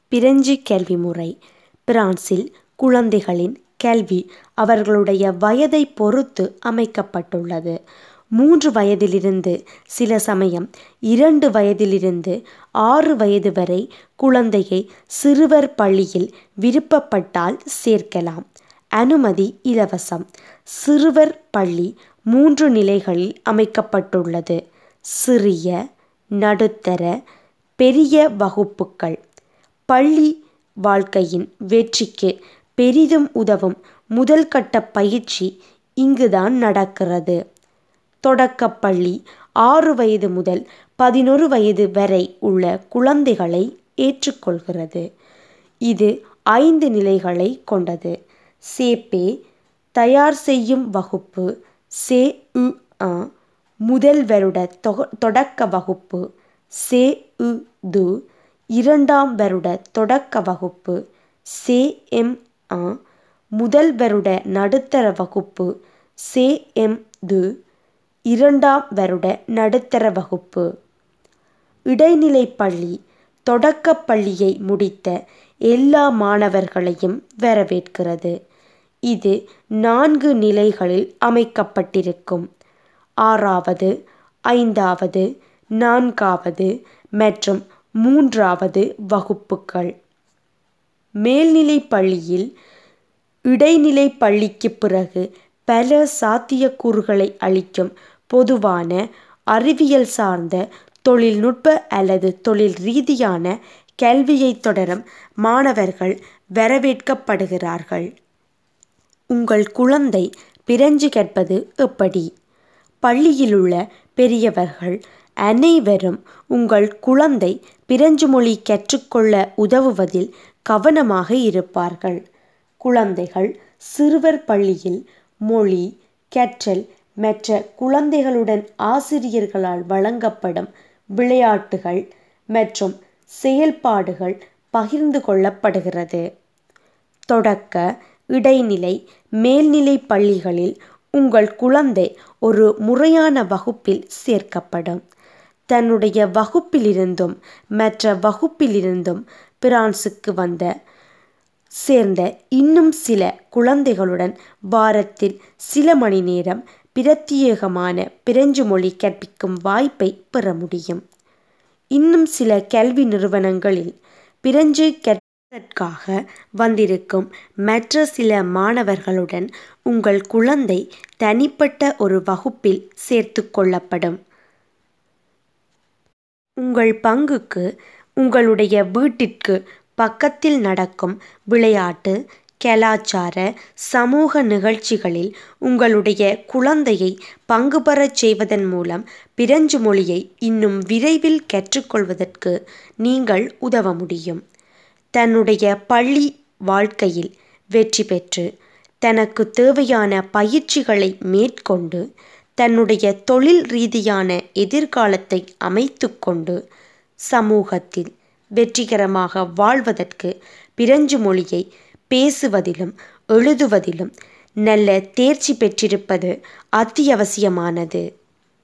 French கல்வி முறை. பிரான்சில் குழந்தைகளின் கல்வி அவர்களுடைய வயதை பொறுத்து அமைக்கப்பட்டுள்ளது. 3 வயதிலிருந்து, சில சமயம் 2 வயதிலிருந்து 6 வயது வரை குழந்தையை சிறுவர் பள்ளியில் விருப்பப்பட்டால் சேர்க்கலாம். அனுமதி இலவசம். சிறுவர் பள்ளி 3 நிலைகளில் அமைக்கப்பட்டுள்ளது. சிறிய, நடுத்தர, பெரிய வகுப்புகள். பள்ளி வாழ்க்கையின் வெற்றிக்கு பெரிதும் உதவும் முதல் கட்ட பயிற்சி இங்குதான் நடக்கிறது. தொடக்கப்பள்ளி 6 வயது முதல் 11 வயது வரை உள்ள குழந்தைகளை ஏற்றுக்கொள்கிறது. இது 5 நிலைகளை கொண்டது. சேபே தயார் செய்யும் வகுப்பு, CE1 முதல் வருட தொடக்க வகுப்பு, CE2 2ஆம் வருட தொடக்க வகுப்பு, CM1 முதல் வருட நடுத்தர வகுப்பு, CM2 2ஆம் வருட நடுத்தர வகுப்பு. இடைநிலை பள்ளி தொடக்கப் பள்ளியை முடித்த எல்லா மாணவர்களையும் வரவேற்கிறது. இது 4 நிலைகளில் அமைக்கப்பட்டிருக்கும். 6வது, 5வது, 4வது மற்றும் 3வது வகுப்புகள். மேல்நிலை பள்ளியில் இடைநிலை பள்ளிக்கு பிறகு பல சாத்தியக்கூறுகளை அளிக்கும் பொதுவான அறிவியல் சார்ந்த, தொழில்நுட்ப அல்லது தொழில் ரீதியான கல்வியை தொடரும் மாணவர்கள் வரவேற்கப்படுகிறார்கள். உங்கள் குழந்தை பிரெஞ்சு கற்பது எப்படி? பள்ளியிலுள்ள பெரியவர்கள் அனைவரும் உங்கள் குழந்தை பிரெஞ்சு மொழி கற்றுக்கொள்ள உதவுவதில் கவனமாக இருப்பார்கள். குழந்தைகள் சிறுவர் பள்ளியில் மொழி கற்றல் மற்ற குழந்தைகளுடன் ஆசிரியர்களால் வழங்கப்படும் விளையாட்டுகள் மற்றும் செயல்பாடுகள் பகிர்ந்து கொள்ளப்படுகிறது. தொடக்க, இடைநிலை, மேல்நிலை பள்ளிகளில் உங்கள் குழந்தை ஒரு முறையான வகுப்பில் சேர்க்கப்படும். தன்னுடைய வகுப்பிலிருந்தும் மற்ற வகுப்பிலிருந்தும் பிரான்சுக்கு சேர்ந்த இன்னும் சில குழந்தைகளுடன் வாரத்தில் சில மணி நேரம் பிரத்யேகமான பிரெஞ்சு மொழி கற்பிக்கும் வாய்ப்பை பெற முடியும். இன்னும் சில கல்வி நிறுவனங்களில் பிரெஞ்சு கற்பதற்காக வந்திருக்கும் மற்ற சில மாணவர்களுடன் உங்கள் குழந்தை தனிப்பட்ட ஒரு வகுப்பில் சேர்த்து கொள்ளப்படும். உங்கள் பங்குக்கு உங்களுடைய வீட்டிற்கு பக்கத்தில் நடக்கும் விளையாட்டு, கலாச்சார, சமூக நிகழ்ச்சிகளில் உங்களுடைய குழந்தையை பங்கு பெறச் செய்வதன் மூலம் பிரெஞ்சு மொழியை இன்னும் விரைவில் கற்றுக்கொள்வதற்கு நீங்கள் உதவ முடியும். தன்னுடைய பள்ளி வாழ்க்கையில் வெற்றி பெற்று, தனக்கு தேவையான பயிற்சிகளை மேற்கொண்டு, தன்னுடைய தொழில் ரீதியான எதிர்காலத்தை அமைத்துக்கொண்டு சமூகத்தில் வெற்றிகரமாக வாழ்வதற்கு பிரெஞ்சு மொழியை பேசுவதிலும் எழுதுவதிலும் நல்ல தேர்ச்சி பெற்றிருப்பது அத்தியாவசியமானது.